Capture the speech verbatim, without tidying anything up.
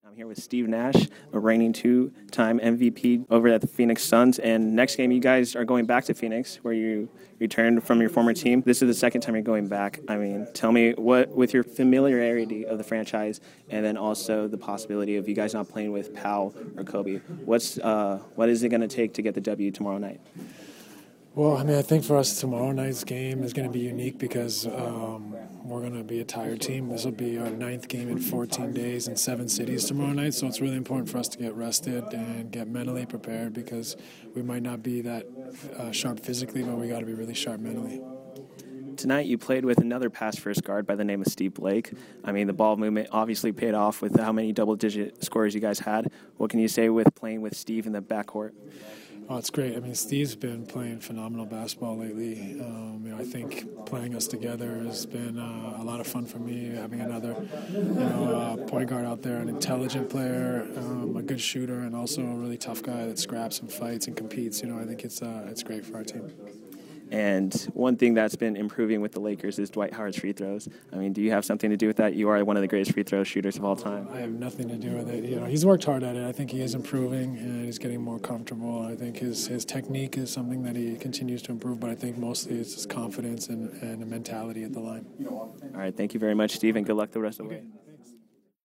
I'm here with Steve Nash, a reigning two-time M V P over at the Phoenix Suns. And next game, you guys are going back to Phoenix, where you returned from your former team. This is the second time you're going back. I mean, tell me what, with your familiarity of the franchise, and then also the possibility of you guys not playing with Powell or Kobe, what's uh, what is it going to take to get the W tomorrow night? Well, I mean, I think for us tomorrow night's game is going to be unique because um, we're going to be a tired team. This will be our ninth game in fourteen days in seven cities tomorrow night, so it's really important for us to get rested and get mentally prepared because we might not be that uh, sharp physically, but we got to be really sharp mentally. Tonight you played with another pass-first guard by the name of Steve Blake. I mean, the ball movement obviously paid off with how many double-digit scores you guys had. What can you say with playing with Steve in the backcourt? Oh, it's great. I mean, Steve's been playing phenomenal basketball lately. Um, you know, I think playing us together has been uh, a lot of fun for me. Having another, you know, uh, point guard out there, an intelligent player, um, a good shooter, and also a really tough guy that scraps and fights and competes. You know, I think it's uh, it's great for our team. And one thing that's been improving with the Lakers is Dwight Howard's free throws. I mean, do you have something to do with that? You are one of the greatest free throw shooters of all time. I have nothing to do with it. You know, he's worked hard at it. I think he is improving and he's getting more comfortable. I think his, his technique is something that he continues to improve, but I think mostly it's his confidence and, and a mentality at the line. All right, thank you very much, Steve, and good luck the rest of the way.